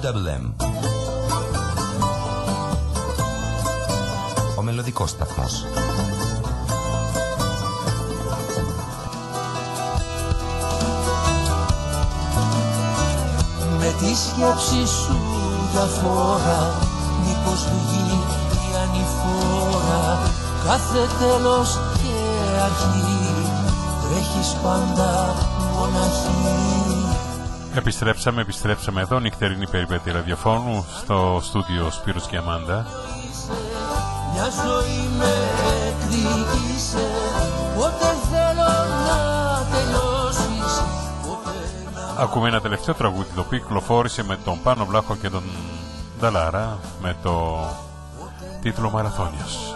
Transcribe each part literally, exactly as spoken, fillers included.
Double M. Ο μελωδικός σταθμός. Με τη σκέψη σου για φορά, μήπως βγει η ανηφόρα, κάθε τέλος και αρχή, τρέχεις πάντα μοναχή. Επιστρέψαμε, επιστρέψαμε εδώ, νυχτερινή περιπέτεια ραδιοφώνου, στο στούντιο Σπύρος και Αμάντα. Μια ζωή με εκδίκησε, πότε θέλω να τελειώσεις. Ακούμε ένα τελευταίο τραγούδι το οποίο κυκλοφόρησε με τον Πάνο Βλάχο και τον Νταλάρα με το τίτλο Μαραθώνιος.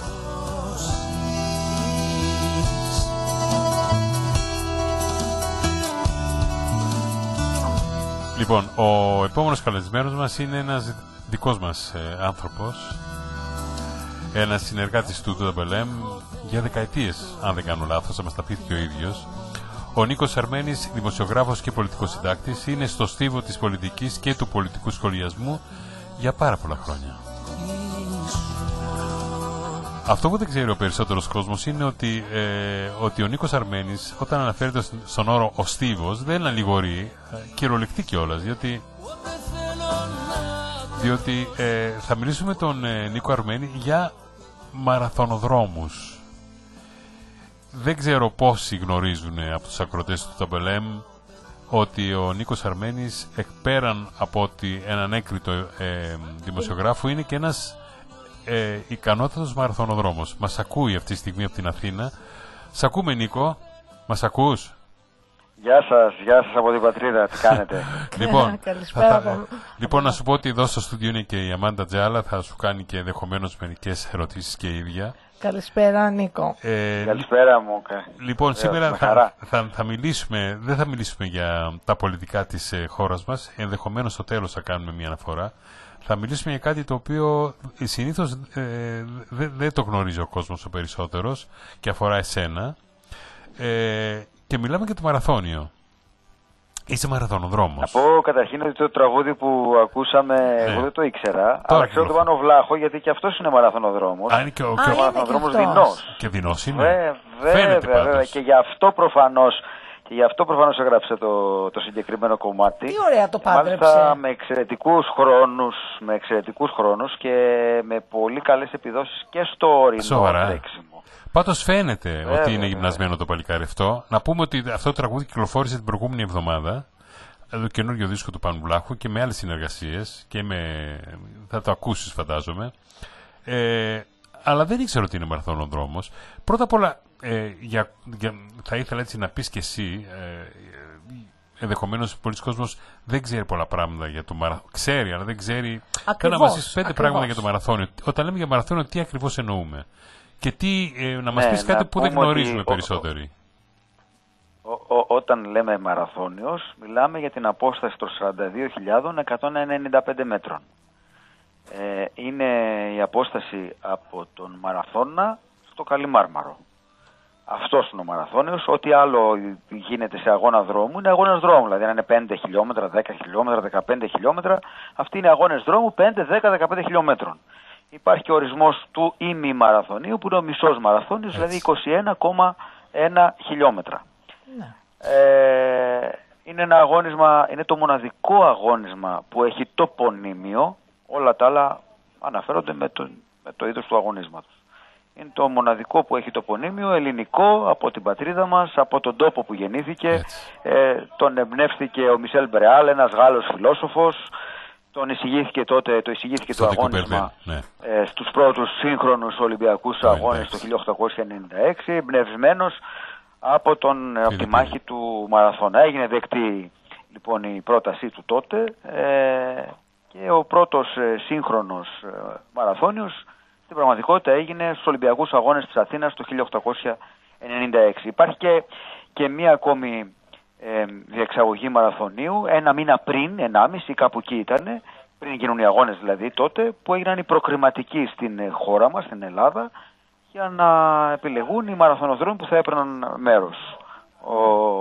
Λοιπόν, ο επόμενος καλεσμένος μας είναι ένας δικός μας ε, άνθρωπος, ένας συνεργάτης του Double M για δεκαετίες, αν δεν κάνω λάθος, θα μας τα πει και ο ίδιος. Ο Νίκος Αρμένης, δημοσιογράφος και πολιτικός συντάκτης, είναι στο στίβο της πολιτικής και του πολιτικού σχολιασμού για πάρα πολλά χρόνια. Αυτό που δεν ξέρει ο περισσότερος κόσμος είναι ότι, ε, ότι ο Νίκος Αρμένης, όταν αναφέρεται στον όρο ο στίβος, δεν αλληγορεί, κυριολεκτεί κιόλας, διότι, διότι ε, θα μιλήσουμε με τον ε, Νίκο Αρμένη για μαραθωνοδρόμους. Δεν ξέρω πόσοι γνωρίζουν από τους ακροατές του Double M ότι ο Νίκος Αρμένης, εκπέραν από ότι έναν έκριτο ε, δημοσιογράφο, είναι και ένας ε, ικανότατος μαραθωνοδρόμος. Μας ακούει αυτή τη στιγμή από την Αθήνα. Σ' ακούμε, Νίκο? Μας ακούς? Γεια σας, γεια σας από την πατρίδα, τι κάνετε? Λοιπόν, θα, θα, λοιπόν, να σου πω ότι εδώ στο στούντιο είναι και η Αμάντα Τζάλα, θα σου κάνει και ενδεχομένως μερικές ερωτήσεις και η ίδια. Καλησπέρα, Νίκο. Ε, Καλησπέρα μου. Λοιπόν, Βεβαίως, σήμερα θα, θα, θα μιλήσουμε, δεν θα μιλήσουμε για τα πολιτικά της ε, χώρας μας, ενδεχομένως στο τέλος θα κάνουμε μια αναφορά. Θα μιλήσουμε για κάτι το οποίο συνήθως ε, δεν δε το γνωρίζει ο κόσμος ο περισσότερος και αφορά εσένα. Ε, και μιλάμε για το μαραθώνιο. Είσαι μαραθωνοδρόμος. Να πω καταρχήν ότι το τραγούδι που ακούσαμε, ναι, εγώ δεν το ήξερα. Τώρα αλλά ξέρω το Πάνο Βλάχο, γιατί και αυτός είναι μαραθωνοδρόμος. Α, είναι και ο, και ο μαραθωνοδρόμος Δεινός. Και Δεινός είναι. Βέβαια, βέβαια. Και γι' αυτό προφανώς. Και γι' αυτό προφανώς έγραψε το, το συγκεκριμένο κομμάτι. Τι ωραία το πάντρεψε. Μάλιστα με εξαιρετικούς χρόνους, με εξαιρετικούς χρόνους και με πολύ καλές επιδόσεις και στο ορεινό τρέξιμο. Πάντως φαίνεται βέβαια ότι είναι γυμνασμένο το παλικάρι αυτό. Να πούμε ότι αυτό το τραγούδι κυκλοφόρησε την προηγούμενη εβδομάδα, το καινούργιο δίσκο του Πάνου Βλάχου, και με άλλες συνεργασίες και με... θα το ακούσεις φαντάζομαι. Ε, αλλά δεν ήξερα ότι είναι μαραθωνοδρόμος. Πρώτα απ' όλα, ε, για, για, θα ήθελα έτσι να πεις και εσύ, ε, ενδεχομένως πολλοί κόσμος δεν ξέρει πολλά πράγματα για το μαραθώνιο. Ξέρει, αλλά δεν ξέρει. Θέλω να μας πεις πέντε πράγματα για το μαραθώνιο. Όταν λέμε για μαραθώνιο, τι ακριβώς εννοούμε? Και τι, ε, να μας ναι, πεις κάτι που δεν γνωρίζουμε περισσότεροι. Ο, ο, όταν λέμε μαραθώνιος, μιλάμε για την απόσταση των σαράντα δύο χιλιάδες εκατόν ενενήντα πέντε μέτρων. Ε, είναι η απόσταση από τον Μαραθώνα στο Καλιμάρμαρο. Αυτός είναι ο μαραθώνιος. Ό,τι άλλο γίνεται σε αγώνα δρόμου είναι αγώνας δρόμου. Δηλαδή αν είναι πέντε χιλιόμετρα, δέκα χιλιόμετρα, δεκαπέντε χιλιόμετρα, αυτοί είναι αγώνες δρόμου πέντε, δέκα, δεκαπέντε χιλιόμετρων. Υπάρχει και ο ορισμός του ημιμαραθωνίου που είναι ο μισός μαραθώνιος, δηλαδή είκοσι ένα κόμμα ένα χιλιόμετρα. Ναι. Ε, είναι ένα αγώνισμα, είναι το μοναδικό αγώνισμα που έχει τοπονύμιο. Όλα τα άλλα αναφέρονται με το, με το είδος του αγωνίσματος. Είναι το μοναδικό που έχει τοπονύμιο, ελληνικό, από την πατρίδα μας, από τον τόπο που γεννήθηκε. Ε, τον εμπνεύστηκε ο Μισελ Μπρεάλ, ένας Γάλλος φιλόσοφος. Τον εισηγήθηκε τότε, το εισηγήθηκε το αγώνισμα ναι. ε, στους πρώτους σύγχρονους Ολυμπιακούς oh, αγώνες το χίλια οκτακόσια ενενήντα έξι, εμπνευσμένος από, τον, από τη μάχη του Μαραθώνα. Έγινε δεκτή λοιπόν η πρότασή του τότε ε, και ο πρώτος ε, σύγχρονος ε, μαραθώνιος στην πραγματικότητα έγινε στους Ολυμπιακούς αγώνες της Αθήνας το χίλια οκτακόσια ενενήντα έξι. Υπάρχει και, και μία ακόμη ε, διεξαγωγή μαραθωνίου ένα μήνα πριν, ενάμιση κάπου εκεί ήταν, πριν γίνουν οι αγώνες δηλαδή τότε, που έγιναν οι προκριματικοί στην χώρα μας, στην Ελλάδα, για να επιλεγούν οι μαραθωνοδρόμοι που θα έπαιρναν μέρος. Ο,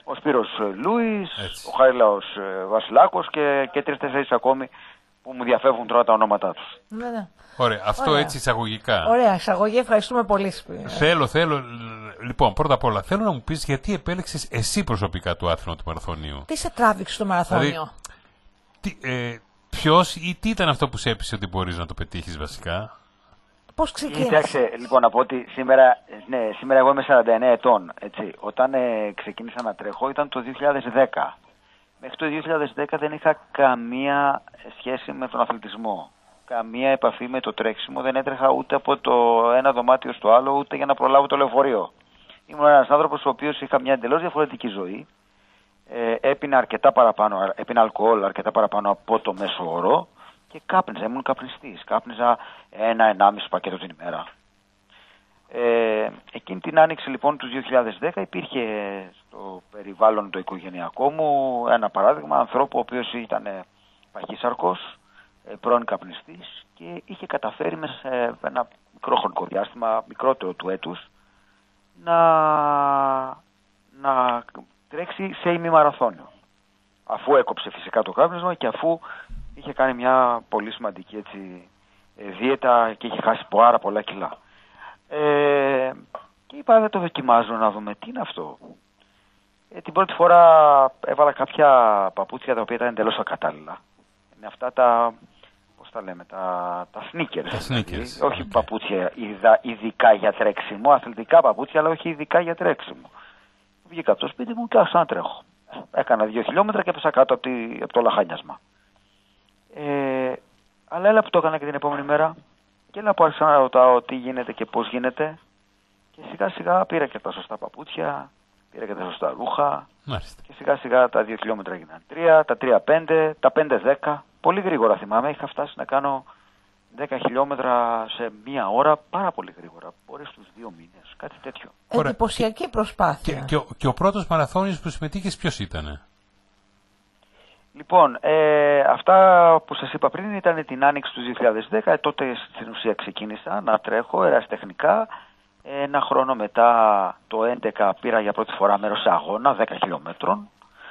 ο Σπύρος Λούις, ο Χαρίλαος Βασιλάκος και, και τρεις-τέσσερις ακόμη που μου διαφεύγουν τώρα τα ονόματά τους. Ναι. Ωραία, αυτό Ωραία. έτσι εισαγωγικά. Ωραία, εισαγωγή, ευχαριστούμε πολύ. Θέλω, θέλω, λοιπόν, πρώτα απ' όλα, θέλω να μου πεις γιατί επέλεξες εσύ προσωπικά το άθλημα του μαραθωνίου. Τι σε τράβηξε στο μαραθώνιο. Δηλαδή, τι, ε, ποιος ή τι ήταν αυτό που σε έπεισε ότι μπορείς να το πετύχεις βασικά. Πώς ξεκίνησε. Κοιτάξτε, λοιπόν, να πω ότι σήμερα, ναι, σήμερα εγώ είμαι σαράντα εννέα ετών. Έτσι. Όταν ε, ξεκίνησα να τρέχω ήταν το δύο χιλιάδες δέκα. Μέχρι το δύο χιλιάδες δέκα δεν είχα καμία σχέση με τον αθλητισμό. Καμία επαφή με το τρέξιμο. Δεν έτρεχα ούτε από το ένα δωμάτιο στο άλλο, ούτε για να προλάβω το λεωφορείο. Ήμουν ένας άνθρωπος ο οποίος είχα μια εντελώς διαφορετική ζωή. Ε, έπινα αρκετά παραπάνω, έπινα αλκοόλ αρκετά παραπάνω από το μέσο όρο και κάπνιζα, ήμουν καπνιστής. Κάπνιζα ένα-ενάμιση πακέτο την ημέρα. Ε, εκείνη την άνοιξη λοιπόν του δύο χιλιάδες δέκα υπήρχε στο περιβάλλον το οικογενειακό μου ένα παράδειγμα ανθρώπου ο οποίος ήταν παχύσαρκος, πρώην καπνιστής και είχε καταφέρει μέσα σε ένα μικρό χρονικό διάστημα, μικρότερο του έτους, να, να τρέξει σε ημιμαραθώνιο. Αφού έκοψε φυσικά το κάπνισμα και αφού είχε κάνει μια πολύ σημαντική έτσι, δίαιτα και είχε χάσει πάρα πολλά κιλά. Ε, και είπα δεν το δοκιμάζω να δούμε τι είναι αυτό. Ε, την πρώτη φορά έβαλα κάποια παπούτσια τα οποία ήταν εντελώς ακατάλληλα. Είναι αυτά τα, πώς τα λέμε, τα, τα sneakers. Τα sneakers. Δηλαδή, όχι okay. παπούτσια ειδα, ειδικά για τρέξιμο, αθλητικά παπούτσια, αλλά όχι ειδικά για τρέξιμο. Βγήκα από το σπίτι μου και άρχισα να τρέχω. Έκανα δύο χιλιόμετρα και έπεσα κάτω από, τη, από το λαχάνιασμα. Ε, αλλά έλα που το έκανα και την επόμενη μέρα. Και έλα που άρχισα να ρωτάω τι γίνεται και πώς γίνεται. Και σιγά σιγά πήρα και τα σωστά παπούτσια, πήρα και τα σωστά ρούχα. Μάλιστα. Και σιγά σιγά τα δύο χιλιόμετρα έγιναν τρία, τα τρία πέντε, τα πέντε δέκα. Πολύ γρήγορα θυμάμαι, είχα φτάσει να κάνω δέκα χιλιόμετρα σε μία ώρα, πάρα πολύ γρήγορα. Μπορεί στους δύο μήνες, κάτι τέτοιο. Εντυπωσιακή προσπάθεια. Και, και, ο, και ο πρώτος μαραθώνιος που συμμετείχες ποιος ήτανε? Λοιπόν, ε, αυτά που σας είπα πριν ήταν την άνοιξη του δύο χιλιάδες δέκα, τότε στην ουσία ξεκίνησα να τρέχω ερασιτεχνικά. Ένα χρόνο μετά, το δύο χιλιάδες έντεκα, πήρα για πρώτη φορά μέρος σε αγώνα δέκα χιλιόμετρων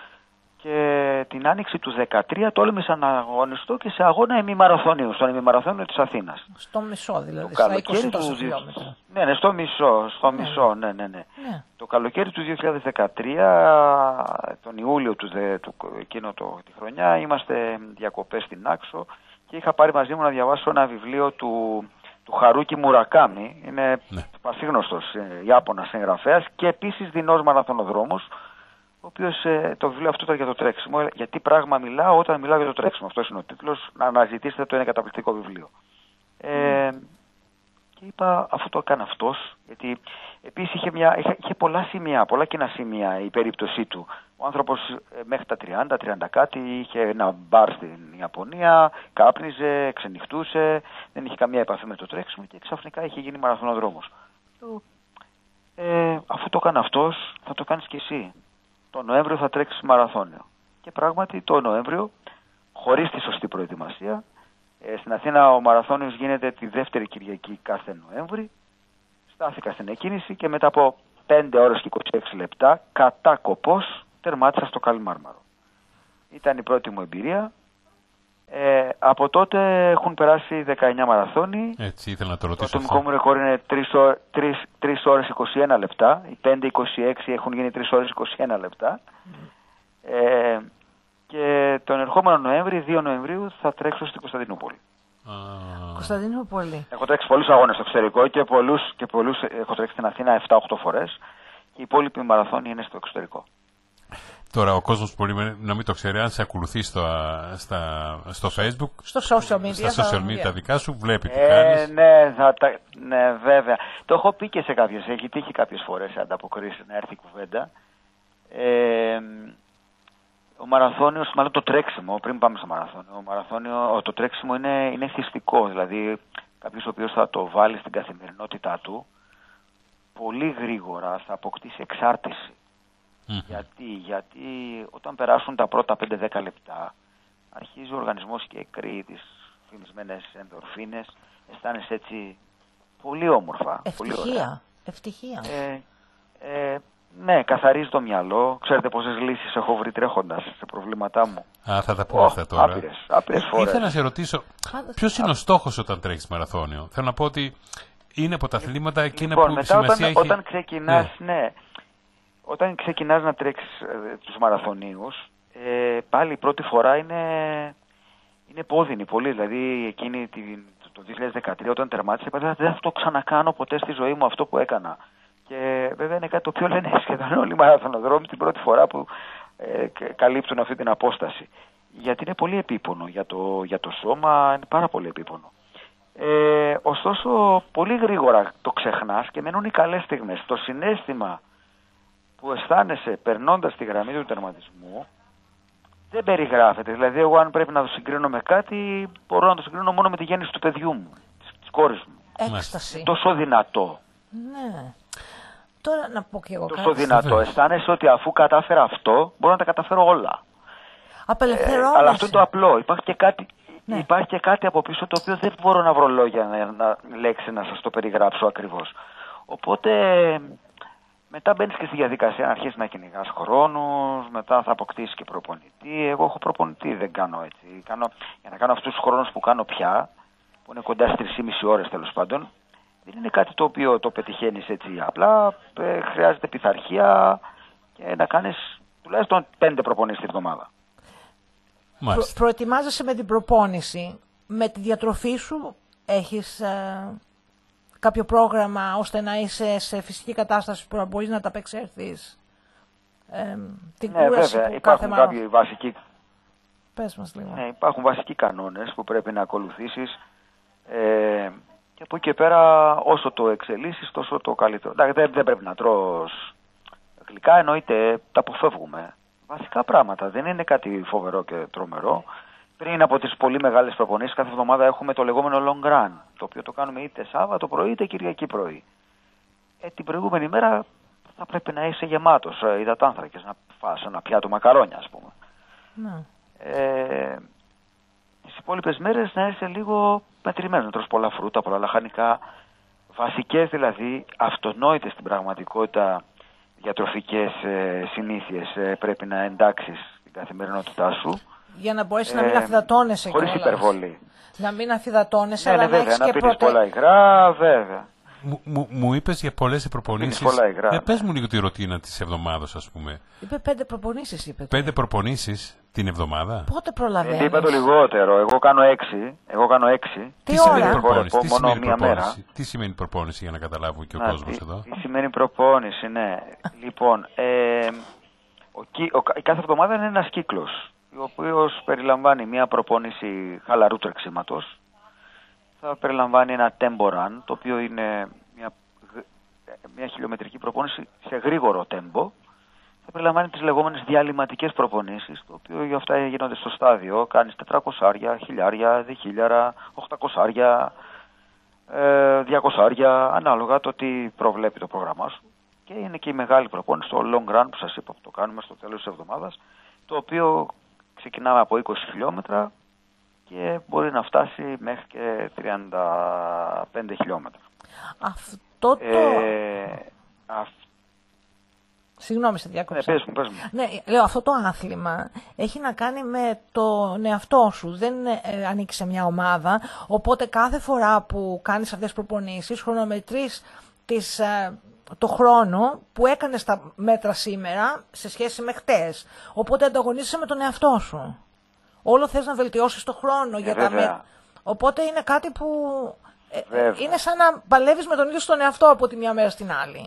και την άνοιξη του δύο χιλιάδες δεκατρία τόλμησα να αγωνιστώ και σε αγώνα ημιμαραθωνίου, στον ημιμαραθώνιο της Αθήνας. Στο μισό δηλαδή, το στα είκοσι τόσο χιλιόμετρα. Ναι, ναι, στο μισό, στο ναι. μισό, ναι, ναι, ναι. ναι. Το καλοκαίρι του δύο χιλιάδες δεκατρία, τον Ιούλιο του, δε, του εκείνο το, τη χρονιά, είμαστε διακοπές στην Άξο και είχα πάρει μαζί μου να διαβάσω ένα βιβλίο του, του Χαρούκι Μουρακάμι, είναι ναι. πασίγνωστος ε, Ιάπωνας συγγραφέας και επίσης δεινός μαραθωνοδρόμος, ο οποίος ε, το βιβλίο αυτό ήταν για το τρέξιμο. Γιατί πράγμα μιλάω όταν μιλάω για το τρέξιμο. Αυτός είναι ο τίτλος. Να αναζητήσετε το, είναι καταπληκτικό βιβλίο. Ε, mm. Και είπα, αφού το έκανε αυτός, γιατί επίσης είχε, μια, είχε, είχε πολλά σημεία, πολλά κοινά σημεία η περίπτωσή του. Ο άνθρωπος ε, μέχρι τα τριάντα, τριάντα κάτι, είχε ένα μπαρ στην Ιαπωνία, κάπνιζε, ξενυχτούσε, δεν είχε καμία επαφή με το τρέξιμο και ξαφνικά είχε γίνει μαραθωνοδρόμος. Ε, αφού το έκανε αυτός, θα το κάνεις κι εσύ. Το Νοέμβριο θα τρέξεις μαραθώνιο. Και πράγματι το Νοέμβριο, χωρίς τη σωστή προετοιμασία, ε, στην Αθήνα ο μαραθώνιος γίνεται τη δεύτερη Κυριακή κάθε Νοέμβρη. Στάθηκα στην εκκίνηση και μετά από πέντε ώρες και είκοσι έξι λεπτά, κατά κοπός, τερμάτισα στο Καλιμάρμαρο. Ήταν η πρώτη μου εμπειρία. Ε, από τότε έχουν περάσει δεκαεννιά μαραθώνιοι. Έτσι, ήθελα να το ρωτήσω. Το ατομικό μου ρεκόρ είναι τρεις ώρες είκοσι ένα λεπτά. Οι πέντε είκοσι έξι έχουν γίνει τρεις ώρες είκοσι ένα λεπτά. Mm. Ε, και τον ερχόμενο Νοέμβρη, δύο Νοεμβρίου, θα τρέξω στην Κωνσταντινούπολη. Ah. Κωνσταντινούπολη. Έχω τρέξει πολλούς αγώνες στο εξωτερικό και πολλούς, και πολλούς έχω τρέξει στην Αθήνα επτά οχτώ φορές. Και οι υπόλοιποι μαραθώνοι είναι στο εξωτερικό. Τώρα ο κόσμος μπορεί να μην το ξέρει, αν σε ακολουθεί στο, στα, στο Facebook, στο social media, στα social media τα δικά σου, βλέπει τι ε, κάνεις. Ναι, θα τα, ναι, βέβαια. Το έχω πει και σε κάποιες, έχει τύχει κάποιες φορές σε ανταποκρίσεις να έρθει η κουβέντα. Ε, ο μαραθώνιος, μάλλον το τρέξιμο, πριν πάμε στο μαραθώνιο, ο μαραθώνιο, το τρέξιμο είναι, είναι θυστικό, δηλαδή κάποιος ο οποίος θα το βάλει στην καθημερινότητά του, πολύ γρήγορα θα αποκτήσει εξάρτηση. Mm-hmm. Γιατί, γιατί όταν περάσουν τα πρώτα πέντε δέκα λεπτά αρχίζει ο οργανισμός και εκρύει τις φημισμένες ενδορφίνες, αισθάνεσαι έτσι πολύ όμορφα. Ευτυχία. Πολύ ωραία. Ευτυχία. Ε, ε, Ναι, καθαρίζει το μυαλό. Ξέρετε πόσες λύσεις έχω βρει τρέχοντας σε προβλήματά μου. Α, θα τα πω oh, αυτά τώρα. Άπειρες, άπειρες φορές. Ήθελα να σε ρωτήσω, ποιος είναι ο στόχος όταν τρέχεις μαραθώνιο? Θέλω να πω ότι είναι από τα αθλήματα εκείνα λοιπόν, που μετά σημασία όταν, έχει... όταν ξεκινάς, ναι. ναι, όταν ξεκινάς να τρέξεις ε, τους μαραθωνίους, ε, πάλι η πρώτη φορά είναι, είναι πόδινη πολύ. Δηλαδή εκείνη την, το δύο χιλιάδες δεκατρία όταν τερμάτισα, είπα δεν θα το ξανακάνω ποτέ στη ζωή μου αυτό που έκανα. Και βέβαια είναι κάτι το οποίο λένε σχεδόν όλοι οι μαραθωνοδρόμοι την πρώτη φορά που ε, καλύπτουν αυτή την απόσταση. Γιατί είναι πολύ επίπονο για το, για το σώμα, είναι πάρα πολύ επίπονο. Ε, ωστόσο, πολύ γρήγορα το ξεχνάς και μένουν οι καλές στιγμές. Το συναίσθημα που αισθάνεσαι περνώντας τη γραμμή του τερματισμού δεν περιγράφεται. Δηλαδή, εγώ αν πρέπει να το συγκρίνω με κάτι, μπορώ να το συγκρίνω μόνο με τη γέννηση του παιδιού μου, της, της κόρης μου. Έκσταση. Τόσο δυνατό. Ναι. Τώρα να πω και εγώ Τόσο κάτι. δυνατό. Αισθάνεσαι ότι αφού κατάφερα αυτό, μπορώ να τα καταφέρω όλα. Απελευθερώνεσαι. Ε, αλλά αυτό είναι το απλό. Υπάρχει και κάτι, ναι. υπάρχει και κάτι από πίσω το οποίο δεν μπορώ να βρω λόγια να, να λέξει να σας το περιγράψω ακριβώς. Οπότε μετά μπαίνεις και στη διαδικασία να αρχίσεις να κυνηγάς χρόνους, μετά θα αποκτήσεις και προπονητή. Εγώ έχω προπονητή, δεν κάνω έτσι. Κάνω, για να κάνω αυτούς τους χρόνους που κάνω πια, που είναι κοντά στις τρεις και μισή ώρες τέλος πάντων, δεν είναι κάτι το οποίο το πετυχαίνεις έτσι απλά. Ε, χρειάζεται πειθαρχία και να κάνεις τουλάχιστον πέντε προπονήσεις την εβδομάδα. Προ, προετοιμάζεσαι με την προπόνηση. Με τη διατροφή σου έχεις ε, κάποιο πρόγραμμα ώστε να είσαι σε φυσική κατάσταση που να μπορείς να τα απεξέλθεις. Ε, την ναι, βέβαια. Που υπάρχουν κάποιοι βασικοί... Πες μας λίγο. Ναι, υπάρχουν βασικοί κανόνες που πρέπει να ακολουθήσεις. Ε, και από εκεί και πέρα όσο το εξελίσσεις τόσο το καλύτερο. Δεν, δεν πρέπει να τρως γλυκά, εννοείται τα αποφεύγουμε. Βασικά πράγματα, δεν είναι κάτι φοβερό και τρομερό. Πριν από τις πολύ μεγάλες προπονήσεις κάθε εβδομάδα έχουμε το λεγόμενο long run, το οποίο το κάνουμε είτε Σάββατο πρωί είτε Κυριακή πρωί. Ε, την προηγούμενη μέρα θα πρέπει να είσαι γεμάτος ε, υδατάνθρακες, να φας ένα πιάτο μακαρόνια ας πούμε. Ναι. Ε, τις υπόλοιπες μέρες να είσαι λίγο μετρημένος, να τρως πολλά φρούτα, πολλά λαχανικά, βασικές δηλαδή, αυτονόητες στην πραγματικότητα διατροφικές ε, συνήθειες ε, πρέπει να εντάξεις στην καθημερινότητά σου. Για να μπορέσεις ε, να μην αφυδατώνεσαι χωρίς κιόλας. υπερβολή. Να μην αφυδατώνεσαι, ναι, αλλά ναι, να βέβαια, έχεις να και πίνεις προτε... πολλά υγρά, βέβαια. Μου, μου, μου είπες για πολλές προπονήσεις. Πολλά υγρά. Ε, πες μου λίγο τη ρουτίνα της εβδομάδας, ας πούμε. Είπε πέντε προπονήσεις, είπε. Πέντε προπονήσεις την εβδομάδα. Πότε προλαβαίνεις? Ε, είπα το λιγότερο. Εγώ κάνω έξι. Εγώ κάνω έξι. Τι σημαίνει προπόνηση, τι σημαίνει προπόνηση, τι σημαίνει προπόνηση για να καταλάβω και ο να, κόσμος τι, εδώ. Τι σημαίνει προπόνηση, ναι. Λοιπόν, ε, ο, ο, η κάθε εβδομάδα είναι ένας κύκλος, ο οποίος περιλαμβάνει μια προπόνηση χαλαρού τρεξίματος. Θα περιλαμβάνει ένα tempo run, το οποίο είναι μια, μια χιλιομετρική προπόνηση σε γρήγορο tempo. Θα περιλαμβάνει τις λεγόμενες διαλυματικές προπονήσεις, το οποίο για αυτά γίνονται στο στάδιο. Κάνεις τετρακόσια, χιλιάρια, διχίλιαρα, οχτακόσια, διακόσια, ανάλογα το τι προβλέπει το πρόγραμμά σου. Και είναι και η μεγάλη προπόνηση, το long run που σας είπα που το κάνουμε στο τέλος της εβδομάδας, το οποίο ξεκινάμε από είκοσι χιλιόμετρα και μπορεί να φτάσει μέχρι και τριάντα πέντε χιλιόμετρα. Αυτό το... Ε, αυ... Συγγνώμη, σε διάκοψα. Ναι, πες μου, πες μου. Ναι, λέω, αυτό το άθλημα έχει να κάνει με τον εαυτό σου. Δεν ε, ανήκει σε μια ομάδα, οπότε κάθε φορά που κάνεις αυτές τις προπονήσεις χρονομετρείς τις... Ε, το χρόνο που έκανες τα μέτρα σήμερα σε σχέση με χτες. Οπότε ανταγωνίζεσαι με τον εαυτό σου. Όλο θες να βελτιώσεις το χρόνο ε, για βέβαια. τα μέτρα. Οπότε είναι κάτι που ε, είναι σαν να παλεύεις με τον ίδιο στον εαυτό από τη μια μέρα στην άλλη.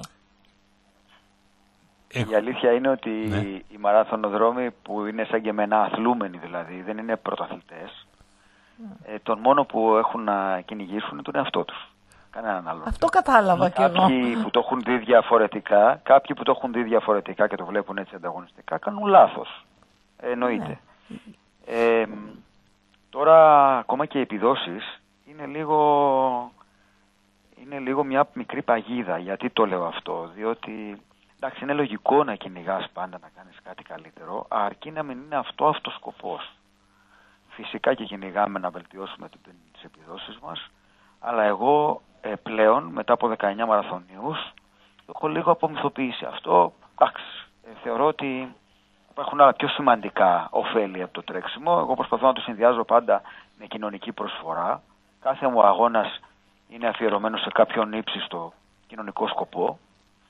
Η αλήθεια είναι ότι ναι. οι μαραθωνοδρόμοι που είναι σαν και εμένα αθλούμενοι δηλαδή, δεν είναι πρωταθλητές, mm. ε, τον μόνο που έχουν να κυνηγήσουν είναι τον εαυτό τους. Κανέναν άλλο. Αυτό κατάλαβα κι εγώ. Κάποιοι που το έχουν δει διαφορετικά, κάποιοι που το έχουν δει διαφορετικά και το βλέπουν έτσι ανταγωνιστικά, κάνουν λάθος. Ε, εννοείται. Ναι. Ε, τώρα ακόμα και οι επιδόσεις είναι λίγο, είναι λίγο μια μικρή παγίδα. Γιατί το λέω αυτό? Διότι εντάξει, είναι λογικό να κυνηγάς πάντα να κάνεις κάτι καλύτερο, αρκεί να μην είναι αυτό αυτός σκοπός. Φυσικά και κυνηγάμε να βελτιώσουμε τις επιδόσεις μας, αλλά εγώ ε, πλέον μετά από δεκαεννιά μαραθωνίους έχω λίγο απομυθοποιήσει αυτό. εντάξει, θεωρώ ότι υπάρχουν άλλα πιο σημαντικά ωφέλη από το τρέξιμο. Εγώ προσπαθώ να το συνδυάζω πάντα με κοινωνική προσφορά. Κάθε μου αγώνας είναι αφιερωμένο σε κάποιον ύψιστο κοινωνικό σκοπό.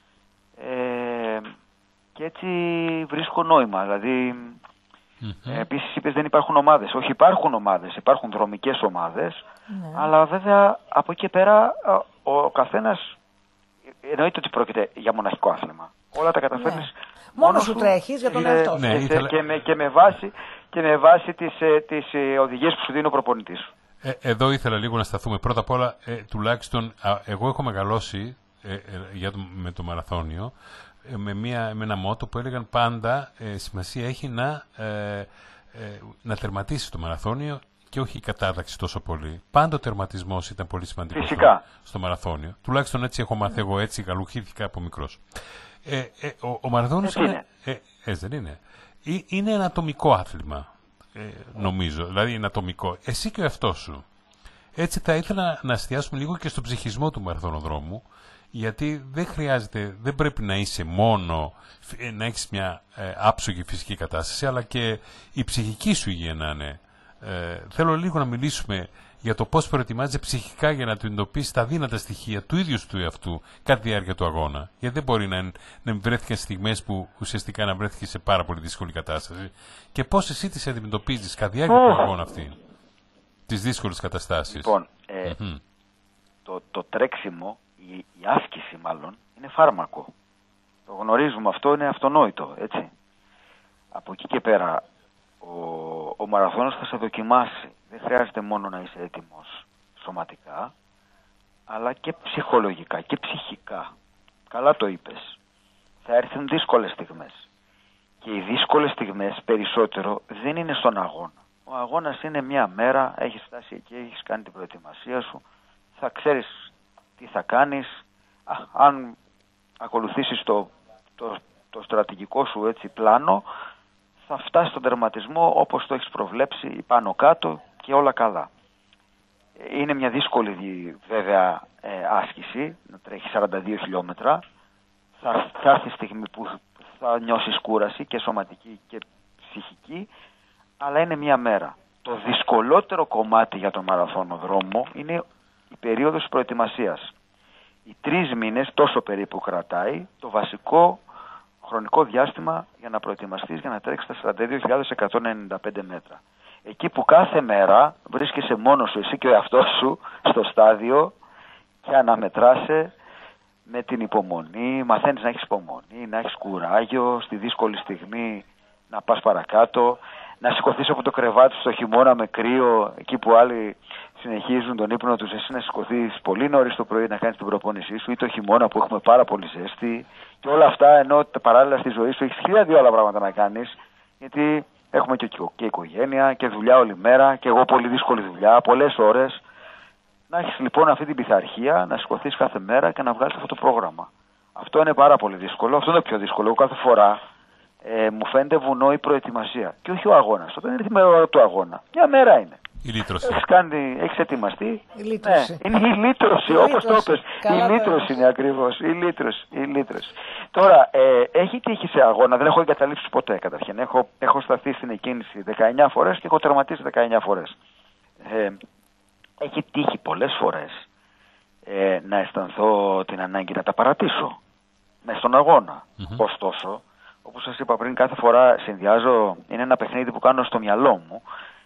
Ε, και έτσι βρίσκω νόημα. Δηλαδή, mm-hmm. ε, επίσης είπες δεν υπάρχουν ομάδες. Όχι, υπάρχουν ομάδες, υπάρχουν δρομικές ομάδες. Mm-hmm. Αλλά βέβαια από εκεί και πέρα ο, ο καθένας εννοείται ότι πρόκειται για μοναχικό άθλημα. Όλα τα καταφέρνεις mm-hmm. μόνο σου τρέχεις για τον εαυτό σου. Ναι, και, ήθελα... και, με, και με βάση, και με βάση τις, τις οδηγίες που σου δίνει ο προπονητής σου. Ε, εδώ ήθελα λίγο να σταθούμε. Πρώτα απ' όλα, ε, τουλάχιστον α, εγώ έχω μεγαλώσει ε, ε, για το, με το μαραθώνιο ε, με, μια, με ένα μότο που έλεγαν πάντα ε, σημασία έχει να, ε, ε, να τερματίσει το μαραθώνιο και όχι η κατάταξη τόσο πολύ. Πάντα ο τερματισμός ήταν πολύ σημαντικό στο, στο μαραθώνιο. Τουλάχιστον έτσι έχω μάθει εγώ, έτσι γαλουχήθηκα από μικρός. Ε, ε, ο, ο μαραθώνιος είναι, ε, ε, δεν είναι. Ε, είναι ένα ατομικό άθλημα. Ε, νομίζω, δηλαδή είναι ατομικό. Εσύ και ο εαυτός σου. Έτσι θα ήθελα να εστιάσουμε λίγο και στον ψυχισμό του μαραθωνοδρόμου, γιατί δεν χρειάζεται, δεν πρέπει να είσαι μόνο, να έχεις μια ε, άψογη φυσική κατάσταση, αλλά και η ψυχική σου υγεία να είναι. Ε, θέλω λίγο να μιλήσουμε για το πώς προετοιμάζεσαι ψυχικά για να αντιμετωπίσεις τα δύνατα στοιχεία του ίδιου του εαυτού κατά τη διάρκεια του αγώνα. Γιατί δεν μπορεί να, να βρέθηκαν στιγμές που ουσιαστικά να βρέθηκε σε πάρα πολύ δύσκολη κατάσταση. Και πώς εσύ τις αντιμετωπίζεις κατά τη διάρκεια του αγώνα αυτή, τις δύσκολες καταστάσεις. Λοιπόν, ε, mm-hmm. το, το τρέξιμο, η, η άσκηση μάλλον, είναι φάρμακο. Το γνωρίζουμε αυτό, είναι αυτονόητο, έτσι. Από εκεί και πέρα, ο, ο μαραθώνος θα σε δοκιμάσει. Δεν χρειάζεται μόνο να είσαι έτοιμος σωματικά, αλλά και ψυχολογικά και ψυχικά. Καλά το είπες. Θα έρθουν δύσκολες στιγμές. Και οι δύσκολες στιγμές περισσότερο δεν είναι στον αγώνα. Ο αγώνας είναι μια μέρα, έχεις φτάσει εκεί, έχεις κάνει την προετοιμασία σου, θα ξέρεις τι θα κάνεις. Α, αν ακολουθήσεις το, το, το στρατηγικό σου έτσι πλάνο, θα φτάσει στον τερματισμό όπως το έχεις προβλέψει, πάνω κάτω και όλα καλά. Είναι μια δύσκολη βέβαια ε, άσκηση, να τρέχει σαράντα δύο χιλιόμετρα. Θα, θα έρθει η στιγμή που θα νιώσεις κούραση και σωματική και ψυχική, αλλά είναι μια μέρα. Το δυσκολότερο κομμάτι για τον μαραθώνοδρόμο είναι η περίοδος προετοιμασίας. Οι τρεις μήνες, τόσο περίπου κρατάει, το βασικό χρονικό διάστημα για να προετοιμαστείς για να τρέξεις τα σαράντα δύο χιλιάδες εκατόν ενενήντα πέντε μέτρα. Εκεί που κάθε μέρα βρίσκεσαι μόνος σου, εσύ και ο εαυτός σου, στο στάδιο και αναμετράσαι με την υπομονή, μαθαίνεις να έχεις υπομονή, να έχεις κουράγιο, στη δύσκολη στιγμή να πας παρακάτω, να σηκωθείς από το κρεβάτι στο χειμώνα με κρύο, εκεί που άλλοι συνεχίζουν τον ύπνο τους, εσύ να σηκωθείς πολύ νωρίς το πρωί να κάνεις την προπόνησή σου, ή το χειμώνα που έχουμε πάρα πολύ ζέστη, και όλα αυτά ενώ παράλληλα στη ζωή σου έχεις χίλια δύο άλλα πράγματα να κάνεις, γιατί έχουμε και, και οικογένεια και δουλειά όλη μέρα, και εγώ πολύ δύσκολη δουλειά, πολλές ώρες. Να έχεις λοιπόν αυτή την πειθαρχία, να σηκωθείς κάθε μέρα και να βγάλεις αυτό το πρόγραμμα. Αυτό είναι πάρα πολύ δύσκολο, αυτό είναι το πιο δύσκολο. Κάθε φορά ε, μου φαίνεται βουνό η προετοιμασία και όχι ο αγώνας. Όταν είναι η μέρα του αγώνα, μια μέρα είναι. Η λύτρωση. Έχεις, κάνει, έχεις ετοιμαστεί. Η λύτρωση. Ναι, είναι η λύτρωση, όπως το είπες. Η λύτρωση είναι ακριβώς. Η λύτρωση, η λύτρωση. Τώρα, ε, έχει τύχει σε αγώνα, δεν έχω εγκαταλείψει ποτέ καταρχήν. Έχω, έχω σταθεί στην εκκίνηση δεκαεννιά φορές και έχω τερματίσει δεκαεννιά φορές. Ε, έχει τύχει πολλές φορές ε, να αισθανθώ την ανάγκη να τα παρατήσω μες στον αγώνα. Mm-hmm. Ωστόσο, όπως σας είπα πριν, κάθε φορά συνδυάζω, είναι ένα παιχνίδι που κάνω στο μυαλό μου,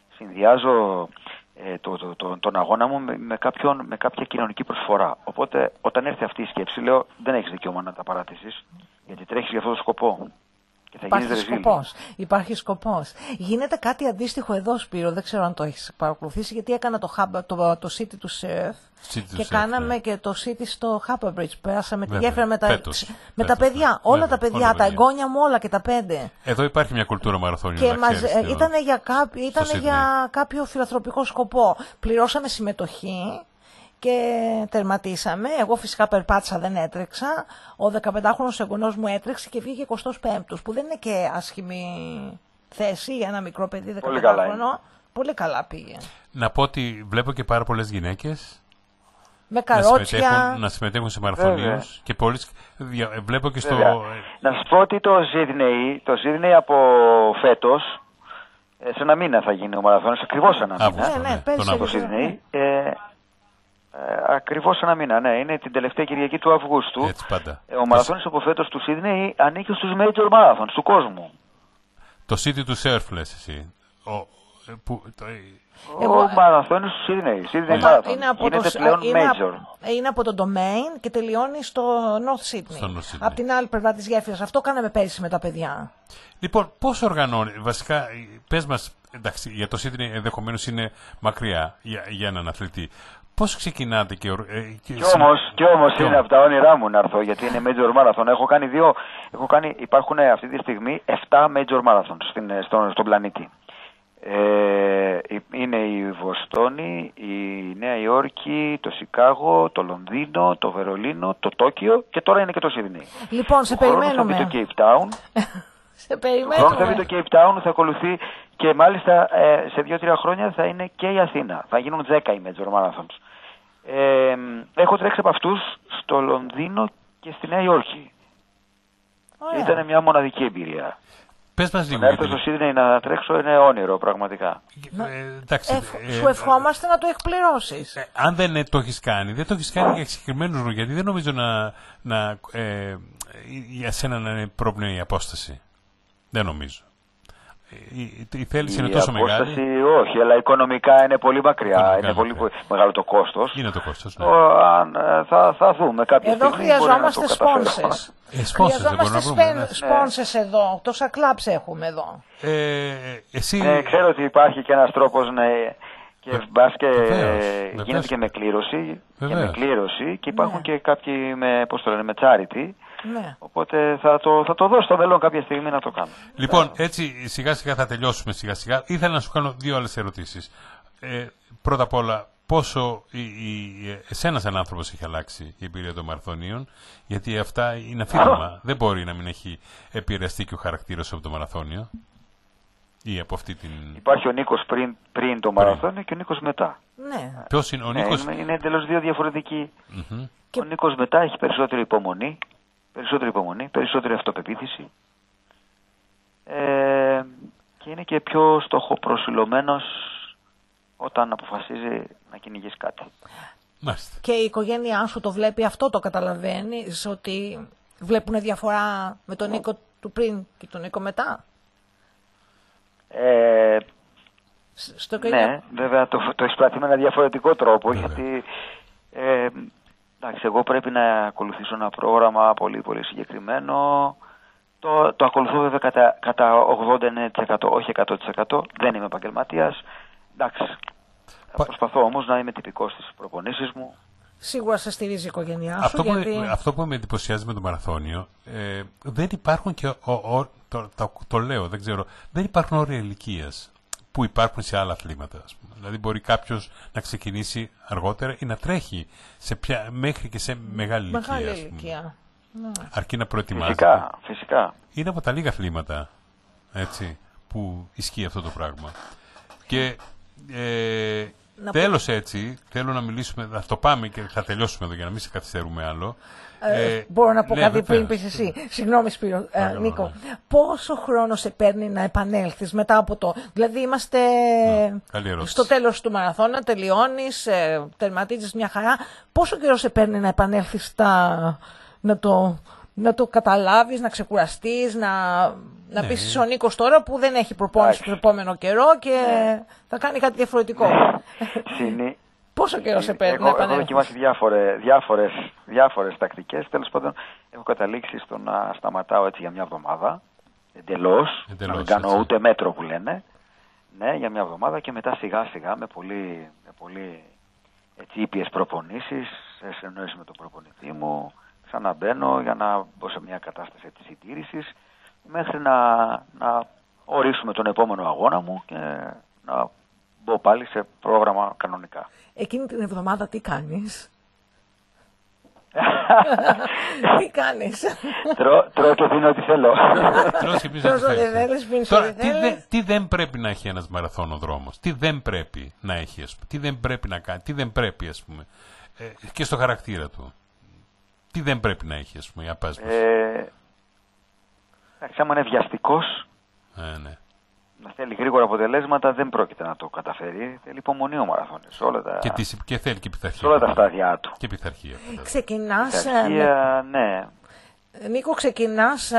συνδυάζω ε, το, το, το, τον αγώνα μου με, με, κάποιον, με κάποια κοινωνική προσφορά. Οπότε όταν έρθει αυτή η σκέψη λέω δεν έχεις δικαίωμα να τα παρατήσεις, γιατί τρέχεις για αυτό το σκοπό. Και θα Υπάρχει σκοπός. Υπάρχει σκοπός. Γίνεται κάτι αντίστοιχο εδώ, Σπύρο, δεν ξέρω αν το έχεις παρακολουθήσει, γιατί έκανα το, hub, το, το City to Surf City και to κάναμε surf, ναι. και το City στο Harbour Bridge. Πέρασαμε τη γέφυρα με, τα, φέτος, με φέτος, τα παιδιά. Ναι. Όλα Βέβαια, τα παιδιά, όλα τα εγγόνια μου, όλα και τα πέντε. Εδώ υπάρχει μια κουλτούρα μαραθώνιου. Και μας, ε, ήταν για, κά, ήτανε για κάποιο φιλανθρωπικό σκοπό. Πληρώσαμε συμμετοχή και τερματίσαμε. Εγώ φυσικά περπάτησα, δεν έτρεξα. Ο δεκαπεντάχρονος εγγονός μου έτρεξε και βγήκε εικοστός πέμπτος, που δεν είναι και άσχημη θέση για ένα μικρό παιδί δεκαπεντάχρονο. Πολύ καλά πήγε. Να πω ότι βλέπω και πάρα πολλές γυναίκες. Με καρότσια. Να συμμετέχουν, να συμμετέχουν σε μαραθωνίους. Και πολλοί, βλέπω και στο... Βέβαια. Να σας πω ότι το Σίδνεϊ, το Σίδνεϊ από φέτος, σε ένα μήνα θα γίνει ο μαραθώνιος, ακριβώς ένα μήνα. Αύγουστο, ναι, ναι, ναι, πέρσι τον το Αύγουστο. Σίδνεϊ. Ε, ε, ακριβώς ένα μήνα, ναι. Είναι την τελευταία Κυριακή του Αυγούστου. Έτσι πάντα. Ε, ο μαραθώνιος από φέτος του Σίδνεϊ ανήκει στους major marathons του κόσμου. Το City του Surf, λες εσύ. Ο, που, το, Εγώ- Ο μαραθώνιος του Σίδνεϊ. Σίδνεϊ Μα Marathon. είναι από, Γίνεται το, πλέον είναι, major. απ- είναι από το Domain και τελειώνει στο North Sydney. Στο North Sydney. Από την άλλη πλευρά της γέφυρας. Αυτό κάναμε πέρυσι με τα παιδιά. Λοιπόν, πώς οργανώνει, βασικά, πες μας, εντάξει, για το Sydney ενδεχομένως είναι μακριά για, για έναν αθλητή. Πώς ξεκινάτε και... ορ- ε, και Κι όμως, κι όμως Κι είναι όμως. από τα όνειρά μου να έρθω, γιατί είναι major marathon. Έχω κάνει δύο, έχω κάνει, υπάρχουν αυτή τη στιγμή επτά major marathon στην, στον, στον πλανήτη. Ε, είναι η Βοστόνη, η Νέα Υόρκη, το Σικάγο, το Λονδίνο, το Βερολίνο, το Τόκιο και τώρα είναι και το Σίδνεϊ. Λοιπόν, σε Του χρόνου θα περιμένουμε. μπει το Cape Town. Σε Του χρόνου θα περιμένουμε. μπει το Cape Town, θα ακολουθεί και μάλιστα ε, σε δύο τρία χρόνια θα είναι και η Αθήνα. Θα γίνουν δέκα οι major marathons. Ε, έχω τρέξει από αυτούς στο Λονδίνο και στη Νέα Υόρκη. Ωραία. Ήταν μια μοναδική εμπειρία. Πες μας λίγο. Να έρθω γιατί- στο Σίδνεϊ να τρέξω είναι όνειρο πραγματικά. ε, εντάξει, Εφ- ε, σου ευχόμαστε να το εκπληρώσεις. ε, αν δεν ε, το έχεις κάνει, δεν το έχεις κάνει για συγκεκριμένους λόγους, γιατί δεν νομίζω να, να ε, για σένα να είναι πρόβλημα η απόσταση. Δεν νομίζω. Η, η, η θέληση είναι Η τόσο απόσταση μεγάλη. όχι, αλλά οικονομικά είναι πολύ μακριά. Οικονομικά είναι πολύ μακριά. μεγάλο το κόστος. Είναι το κόστος, ναι. Ο, αν, ε, θα, θα δούμε κάποια Εδώ στιγμή. μπορεί να το χρειαζόμαστε καταφέρω. sponsors. Ε, sponsors δεν μπορούμε να βρούμε. ναι. Sponsors εδώ. Τόσα κλαμπς έχουμε εδώ. Ε, εσύ... Ναι, ξέρω ότι υπάρχει και ένας τρόπος να... Και μπας και Βεβαίως, γίνεται βεβαίως. και με κλήρωση. Και με Βεβαίως. κλήρωση. Και υπάρχουν Ναι. και κάποιοι με, πώς το λένε, με charity. Ναι. Οπότε θα το, θα το δω στο μέλλον κάποια στιγμή να το κάνω. Λοιπόν, έτσι σιγά σιγά θα τελειώσουμε σιγά σιγά. Ήθελα να σου κάνω δύο άλλες ερωτήσεις. Ε, πρώτα απ' όλα, πόσο η, η, εσένα σαν άνθρωπος έχει αλλάξει η εμπειρία των μαραθωνίων, γιατί αυτά είναι αφήγημα. Δεν μπορεί να μην έχει επηρεαστεί και ο χαρακτήρας από το μαραθώνιο ή από αυτή την... Υπάρχει ο Νίκος πριν, πριν το μαραθώνιο και ο Νίκος μετά. Ναι. Ποιος είναι ο Ναι, Νίκος... είναι, είναι εντελώς δύο διαφορετικοί. Μμμ. Ο Νίκος μετά έχει περισσότερη υπομονή, περισσότερη υπομονή, περισσότερη αυτοπεποίθηση ε, και είναι και πιο στοχοπροσιλωμένος όταν αποφασίζει να κυνηγήσει κάτι. Μάλιστα. Και η οικογένειά σου το βλέπει αυτό, το καταλαβαίνεις, ότι βλέπουν διαφορά με τον Νίκο του πριν και τον Νίκο μετά. Ε, Σ- Στο ναι, βέβαια το, το εισπράττει με ένα διαφορετικό τρόπο, Βέβαια. γιατί ε, εντάξει, εγώ πρέπει να ακολουθήσω ένα πρόγραμμα πολύ πολύ συγκεκριμένο. Το, το ακολουθώ βέβαια κατά, κατά ογδόντα εννέα τοις εκατό, όχι εκατό τοις εκατό, δεν είμαι επαγγελματίας. Εντάξει, Πα- προσπαθώ όμως να είμαι τυπικός στις προπονήσεις μου. Σίγουρα σε στηρίζει η οικογένειά σου, Αυτό που, γιατί... αυτό που με εντυπωσιάζει με το μαραθώνιο, ε, δεν υπάρχουν και, ο, ο, το, το, το λέω, δεν ξέρω, δεν υπάρχουν όρια ηλικίας που υπάρχουν σε άλλα αθλήματα. Ας πούμε. Δηλαδή μπορεί κάποιος να ξεκινήσει αργότερα ή να τρέχει σε πια, μέχρι και σε μεγάλη ηλικία. Μεγάλη ας πούμε. ηλικία. Ναι. Αρκεί να προετοιμάζεται. Φυσικά, φυσικά. Είναι από τα λίγα αθλήματα έτσι, που ισχύει αυτό το πράγμα. Και ε, Να τέλος έτσι, θέλω να μιλήσουμε, θα το πάμε και θα τελειώσουμε εδώ για να μην σε καθυστερούμε άλλο. Ε, μπορώ να πω ναι, κάτι πριν βεβαίως. πεις εσύ. Συγγνώμη Σπύρο, ε, Παρακαλώ, Νίκο. ναι. Πόσο χρόνο σε παίρνει να επανέλθεις μετά από το... Δηλαδή είμαστε καλή ερώτηση. στο τέλος του μαραθώνα, τελειώνεις, ε, τερματίζεις μια χαρά. Πόσο καιρό σε παίρνει να επανέλθεις στα... να το... να το καταλάβεις, να ξεκουραστείς, να, να Ναι. πεις στον Νίκο τώρα που δεν έχει προπόνηση τον επόμενο καιρό και θα κάνει κάτι διαφορετικό. Συνή, Πόσο καιρό σε παίρνει έχω, να έχω επανέλθεις? δοκιμάσει διάφορες, διάφορες, διάφορες τακτικές. Τέλος πάντων, έχω καταλήξει στο να σταματάω έτσι για μια εβδομάδα. Εντελώς. Εντελώς, Να μην κάνω έτσι. ούτε μέτρο που λένε. Ναι, για μια εβδομάδα και μετά σιγά σιγά με πολύ, με πολύ έτσι, ήπιες προπονήσεις, σε συνεννόηση με τον προπονητή μου, ξαναμπαίνω για να μπω σε μια κατάσταση της συντήρησης μέχρι να, να ορίσουμε τον επόμενο αγώνα μου και να μπω πάλι σε πρόγραμμα κανονικά. Εκείνη την εβδομάδα τι κάνεις? Τι κάνεις? Τρώ, τρώω και δίνω ό,τι θέλω. Τρως και πεις Τρως ό,τι ό,τι θέλεις. θέλεις, πίνεις Τώρα, ό,τι τι, θέλεις. δεν- τι δεν πρέπει να έχει ένας μαραθώνοδρόμος, τι δεν πρέπει να έχει, ας πούμε, τι δεν πρέπει να κάνει, τι δεν πρέπει, ας πούμε. ε, και στο χαρακτήρα του. Τι δεν πρέπει να έχει, ας πούμε, για πας μας. Ε, εντάξει, άμα είναι βιαστικός, ε, ναι. να θέλει γρήγορα αποτελέσματα, δεν πρόκειται να το καταφέρει. Θέλει υπομονή ο μαραθώνιος. Όλα τα... Και, τις, και θέλει και πειθαρχία. Σε όλα τα στάδια του. Και πειθαρχία. Ξεκινάς, Πειθαρχία, με... ναι. Νίκο, ξεκινάς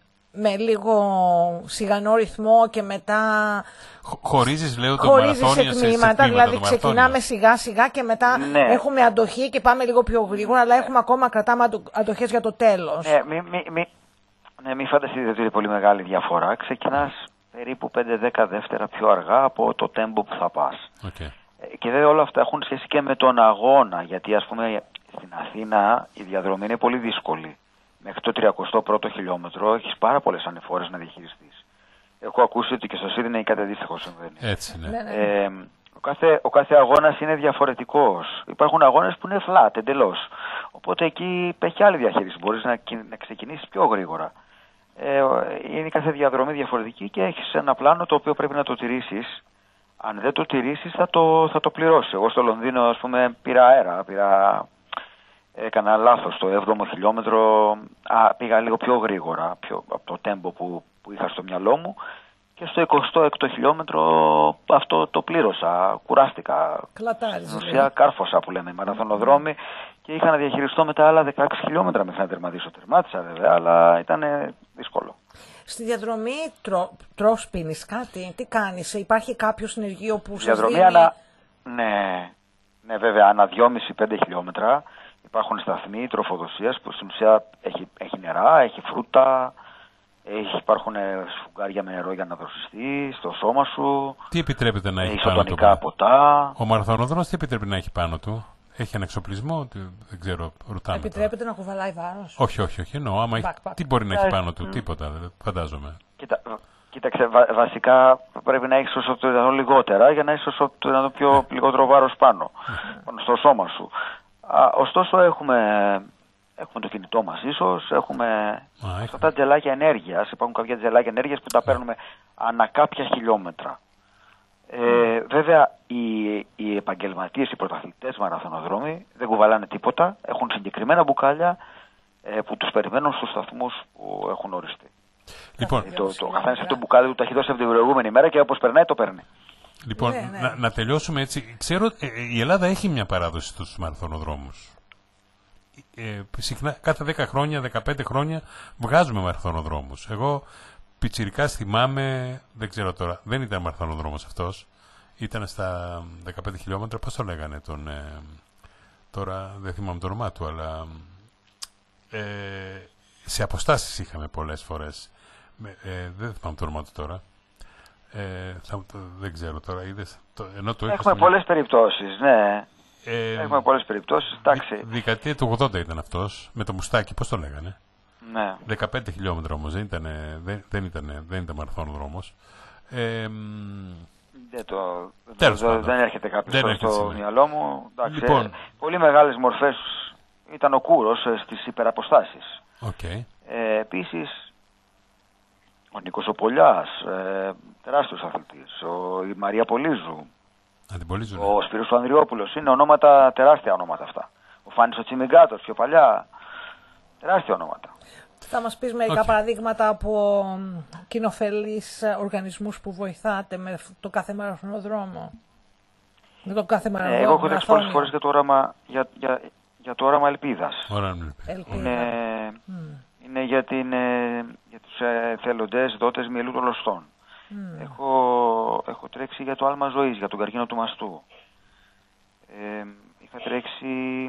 με λίγο σιγανό ρυθμό και μετά χωρίζεις, λέω, το χωρίζεις μαραθώνιο σε τμήματα, δηλαδή το ξεκινάμε σιγά σιγά και μετά ναι. έχουμε αντοχή και πάμε λίγο πιο γρήγορα, αλλά έχουμε ακόμα κρατάμε αντοχές για το τέλος. Ναι, μην μη, μη, ναι, μη φανταστείτε ότι είναι πολύ μεγάλη διαφορά. Ξεκινάς περίπου πέντε δέκα δεύτερα πιο αργά από το τέμπο που θα πας. Okay. Και βέβαια όλα αυτά έχουν σχέση και με τον αγώνα, γιατί ας πούμε στην Αθήνα η διαδρομή είναι πολύ δύσκολη. Μέχρι το τριακοστό πρώτο χιλιόμετρο έχεις πάρα πολλές ανηφόρες να διαχειριστείς. Έχω ακούσει ότι και στο Σίδνεϊ κάτι αντίστοιχο συμβαίνει. Έτσι, ναι. Ε, ο, κάθε, ο κάθε αγώνας είναι διαφορετικός. Υπάρχουν αγώνες που είναι flat εντελώς. Οπότε εκεί έχει άλλη διαχείριση. Μπορείς να, να ξεκινήσεις πιο γρήγορα. Ε, είναι κάθε διαδρομή διαφορετική και έχεις ένα πλάνο το οποίο πρέπει να το τηρήσεις. Αν δεν το τηρήσεις θα το, θα το πληρώσεις. Εγώ στο Λονδίνο, ας πούμε, πήρα αέρα, πήρα... Έκανα λάθος το έβδομο χιλιόμετρο, α, πήγα λίγο πιο γρήγορα πιο, από το τέμπο που, που είχα στο μυαλό μου και στο εικοστό έκτο χιλιόμετρο αυτό το πλήρωσα, κουράστηκα. Κλατάρεις. Στην ουσία κάρφωσα που λέμε, μαραθωνοδρόμοι και είχα να διαχειριστώ μετά άλλα δεκαέξι χιλιόμετρα μέχρι να τερματίσω. Τερμάτισα βέβαια, αλλά ήταν δύσκολο. Στη διαδρομή τρώ, τρως, πίνεις κάτι, τι κάνεις, υπάρχει κάποιο συνεργείο που σας διαδρομή δίνει... Ανα... Ναι, ναι, βέβαια, ανά δυόμισι με πέντε χιλιόμετρα. Υπάρχουν σταθμοί τροφοδοσίας που στην ουσία έχει, έχει νερά, έχει φρούτα, έχει, υπάρχουν σφουγγάρια με νερό για να δροσιστεί στο σώμα σου. Τι επιτρέπεται να έχει πάνω του? Ισοτονικά ποτά. Ο μαραθωνοδρόμος τι επιτρέπει να έχει πάνω του? Έχει ένα εξοπλισμό, δεν ξέρω, ρωτάμε. Επιτρέπεται τώρα. Να κουβαλάει βάρος? Όχι, όχι, όχι, εννοώ. Άμα έχει, τι μπορεί να έχει πάνω του, τίποτα, φαντάζομαι. Κοίτα, κοίταξε, βα, βασικά πρέπει να έχεις όσο το δυνατόν λιγότερα για να έχεις όσο το δυνατόν πιο λιγότερο βάρος πάνω, πάνω στο σώμα σου. Α, ωστόσο έχουμε, έχουμε το κινητό μας ίσως, έχουμε Α, αυτά τα τζελάκια ενέργειας, υπάρχουν κάποια τζελάκια ενέργειας που τα παίρνουμε ανά κάποια χιλιόμετρα. Ε, βέβαια οι, οι επαγγελματίες, οι πρωταθλητές μαραθωνοδρόμοι δεν κουβαλάνε τίποτα, έχουν συγκεκριμένα μπουκάλια ε, που τους περιμένουν στους σταθμούς που έχουν οριστεί. Λοιπόν, ε, το, το καθένας αυτό το μπουκάλι του το έχει δώσει από την προηγούμενη μέρα και όπως περνάει το παίρνει. Λοιπόν, ναι, ναι. Να, να τελειώσουμε έτσι. Ξέρω, ε, η Ελλάδα έχει μια παράδοση στους μαραθωνοδρόμους. Ε, συχνά, κάθε δέκα χρόνια, δεκαπέντε χρόνια βγάζουμε μαραθωνοδρόμους. Εγώ πιτσιρικάς θυμάμαι, δεν ξέρω τώρα, δεν ήταν μαραθωνοδρόμος αυτός. Ήταν στα δεκαπέντε χιλιόμετρα, πώς το λέγανε τον... Ε, τώρα δεν θυμάμαι το όνομά του, αλλά... Ε, σε αποστάσεις είχαμε πολλές φορές. Ε, δεν θυμάμαι το όνομα του τώρα. Ε, θα, δεν ξέρω τώρα, είδες, το, ενώ το Έχουμε πολλές μια... περιπτώσεις, ναι. Ε, Έχουμε πολλές περιπτώσεις, εντάξει. Δι, δεκαετία του ογδόντα ήταν αυτός, με το μουστάκι, πώς το λέγανε. Ναι. δεκαπέντε χιλιόμετρα όμως, δεν ήταν, δεν, δεν ήταν, δεν ήταν μαραθώνοδρόμος. Ε, δεν, το, το, το, δεν έρχεται κάποιος στο, στο μυαλό μου. Εντάξει, λοιπόν, ε, πολύ μεγάλες μορφές ήταν ο Κούρος ε, στις υπεραποστάσεις. Okay. Ε, επίσης, ο Νίκος ο Πολιάς, ε, τεράστιος αθλητής, ο, η Μαρία Πολύζου, Πολύζου, ναι. Ο Σπύρος ο Ανδριόπουλος, είναι ονόματα, τεράστια ονόματα αυτά. Ο Φάνης ο Τσιμιγκάτος, πιο παλιά, τεράστια ονόματα. Θα μας πεις μερικά okay. παραδείγματα από κοινοφελείς οργανισμούς που βοηθάτε με το κάθε μαραθωνοδρόμο. Με το κάθε μαραθώνιο. Ε, εγώ έχω δέξει πολλές φορές για το όραμα, για, για, για το όραμα Ελπίδας. Ελπίδα. Είναι, mm. είναι για, την, για τους εθελοντές δότες μυελού των λωστών. Mm. Έχω, έχω τρέξει για το άλμα ζωής, για τον καρκίνο του μαστού. Ε, είχα τρέξει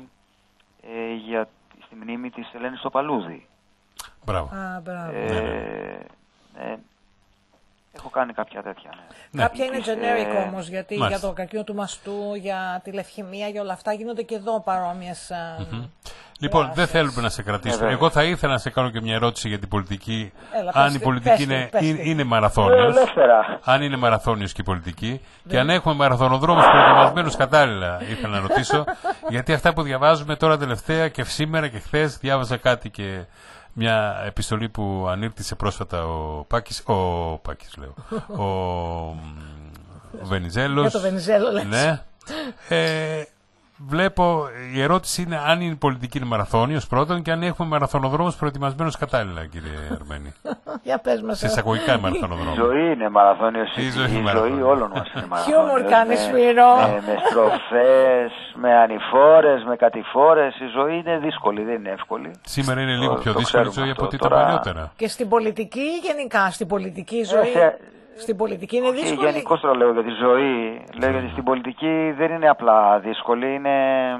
ε, για, στη μνήμη της Ελένης στο Παλούδι. Μπράβο. Α, μπράβο. Ε, ναι. ε, έχω κάνει κάποια τέτοια. Ναι. Κάποια είναι generic ε, όμως, γιατί μάλιστα. Για το καρκίνο του μαστού, για τη λευκαιμία, για όλα αυτά γίνονται και εδώ παρόμοιες. Mm-hmm. Λοιπόν, δεν θέλουμε να σε κρατήσουμε. Ε, Εγώ θα ήθελα να σε κάνω και μια ερώτηση για την πολιτική. Έλα, αν πες, η πολιτική πες, είναι, πες, είναι, είναι μαραθώνιος. Αν είναι μαραθώνιος και η πολιτική. Και αν έχουμε μαραθωνοδρόμους προετοιμασμένους κατάλληλα, ήθελα να ρωτήσω. Γιατί αυτά που διαβάζουμε τώρα τελευταία και σήμερα και χθες, διάβαζα κάτι και μια επιστολή που ανήρτησε πρόσφατα ο Πάκης. Ο Πάκης λέω. Ο, ο Βενιζέλος. Για το Βενιζέλο λες. Ναι. Ε, βλέπω, η ερώτηση είναι αν η πολιτική είναι μαραθώνιος πρώτον και αν έχουμε μαραθωνοδρόμους προετοιμασμένους κατάλληλα, κύριε Αρμένη. Για πες μας. Σε εισαγωγικά μαραθωνοδρόμους. Η ζωή είναι μαραθώνιος, η, Η ζωή, η ζωή μαραθώνιος. όλων μας είναι μαραθώνιος. Χιούμορ κάνεις, με, Σπύρο. με, με στροφές, με ανηφόρες, με κατηφόρες. Η ζωή είναι δύσκολη, δεν είναι εύκολη. Σήμερα είναι λίγο Το- πιο το δύσκολη η ξέρουμε ζωή από αυτό. ό,τι ήταν Τώρα- παλιότερα. Και στην πολιτική ή γενικά, στην πολιτική ζωή. Ε, σε- Στην πολιτική είναι Και δύσκολη. γενικώς τώρα λέω για τη ζωή. Λέω γιατί στην πολιτική δεν είναι απλά δύσκολη, είναι...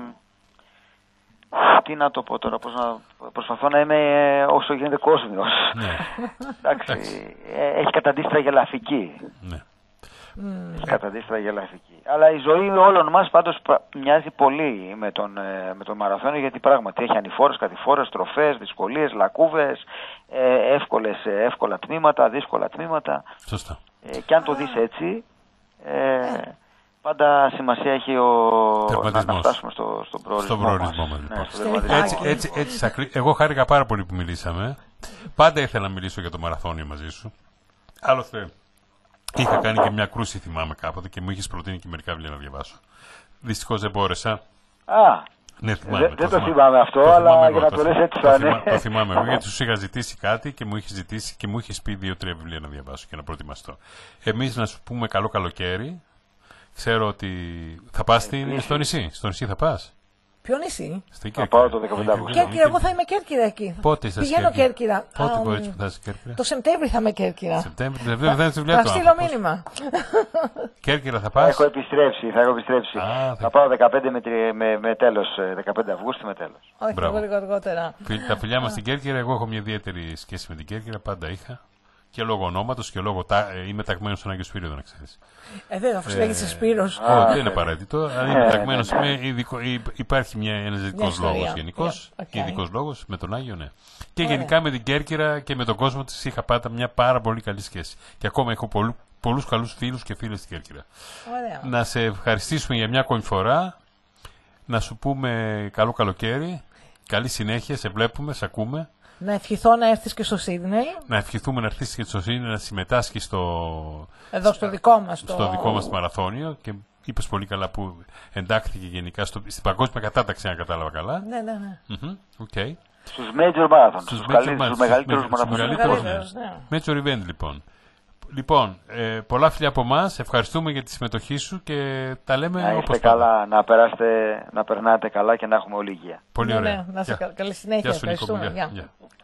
Τι να το πω τώρα, πώς να... προσπαθώ να είμαι ε, όσο γίνεται κόσμιος. Ναι, Εντάξει, ε, έχει καταντήσει τραγελαφική. ναι. Έχει καταντήσει τραγελαφική. Αλλά η ζωή όλων μας πάντως πα- μοιάζει πολύ με τον, ε, με τον μαραθώνιο, γιατί πράγματι έχει ανηφόρες, κατηφόρες, στροφές, δυσκολίες, λακκούβες, ε, εύκολες, ε, εύκολα τμήματα, δύσκολα τμήματα. Σωστά. Ε, και αν το δεις έτσι, ε, πάντα σημασία έχει ο... να, να Τερματισμός. φτάσουμε στο, στον προορισμό, Στον προορισμό μας, μας. λοιπόν. Ναι, στον Στο τερματισμό. Έτσι, Άκη. έτσι, έτσι, σακλή- εγώ χάρηκα πάρα πολύ που μιλήσαμε. Πάντα ήθελα να μιλήσω για το μαραθώνιο μαζί σου. Άλλωστε, είχα κάνει και μια κρούση, θυμάμαι κάποτε, και μου είχε προτείνει και μερικά βιβλία να διαβάσω. Δυστυχώς δεν μπόρεσα. Α, Ναι, θυμάμαι. δεν, δεν το θυμάμαι αυτό, το αλλά θυμάμαι για εγώ, να το το λες θυμ- έτσι το θα θυμά- είναι. Το θυμάμαι εγώ, γιατί σου είχα ζητήσει κάτι και μου είχε ζητήσει και μου είχε πει δύο-τρία βιβλία να διαβάσω και να προετοιμαστώ. Εμείς να σου πούμε καλό καλοκαίρι. Ξέρω ότι θα πας στην- στο νησί. Στο νησί θα πας. Ποιο νησί? Στην Θα Κέρκυρα. πάω το δεκαπέντε Αυγούστου. Κέρκυρα, εγώ θα είμαι Κέρκυρα εκεί. Πότε είσαι Πηγαίνω Κέρκυρα? Κέρκυρα. Πότε Α, μπορείς να φτάσεις Κέρκυρα? Το Σεπτέμβρη θα είμαι Κέρκυρα. Σεπτέμβρη. Δεν δεν δεν σε Θα βλέπω. στείλω άνθρωπος. μήνυμα. Κέρκυρα θα Θα πας. έχω επιστρέψει, θα έχω επιστρέψει. Α, θα... θα- πάω δεκαπέντε με, τρι- με, με τέλος, ε, δεκαπέντε Αυγούστου με τέλος. Όχι, Μπράβο. εγώ λίγο αργότερα. Φιλ- Τα φιλιά μας στην Κέρκυρα, εγώ έχω μια ιδιαίτερη σχέση με την Κέρκυρα, πάντα είχα. Και λόγω ονόματος και λόγω. Τα... ε, Είμαι ταγμένος στον Άγιο Σπύριο, να ξέρεις. Ε, δεν, αφού σου λέγεσαι Σπύρος. Όχι, δεν είναι απαραίτητο. Αλλά είμαι ταγμένος. είμαι ειδικό- υ- Υπάρχει μια, ένας Μια ειδικός ιστορία. λόγος γενικός. Yeah, okay. Ειδικός λόγος με τον Άγιο, ναι. Και Ωραία. γενικά με την Κέρκυρα και με τον κόσμο της είχα πάντα μια πάρα πολύ καλή σχέση. Και ακόμα έχω πολλού, πολλούς καλούς φίλους και φίλες στην Κέρκυρα. Ωραία. Να σε ευχαριστήσουμε για μια ακόμη φορά. Να σου πούμε καλό καλοκαίρι. Καλή συνέχεια. Σε βλέπουμε, σε ακούμε. Να ευχηθώ να έρθεις και στο Σίδνεϊ, Να ευχηθούμε να έρθεις και στο Σύνη να συμμετάσχεις στο, εδώ στο δικό μας. Το... στο δικό μας μαραθώνιο και είπες πολύ καλά που εντάχθηκε γενικά στο, στην παγκόσμια κατάταξη, αν κατάλαβα καλά. Ναι, ναι, ναι. Μμμ, οκ. Στους major marathon, στους, major καλύ- marathon, στους μεγαλύτερους στους μαραθώνιους. μεγαλύτερους, Μεγαλύτερους, ναι. Major event λοιπόν. Λοιπόν, ε, πολλά φιλιά από εμάς, ευχαριστούμε για τη συμμετοχή σου και τα λέμε Να είστε όπως πάντα. καλά, να, περάσετε, να περνάτε καλά και να έχουμε όλη υγεία. Πολύ Ναι, ωραία. ναι, να είσαι Γεια. κα- καλή συνέχεια. Γεια σου, Νίκο μου. Ευχαριστούμε. Γεια. Γεια. Γεια.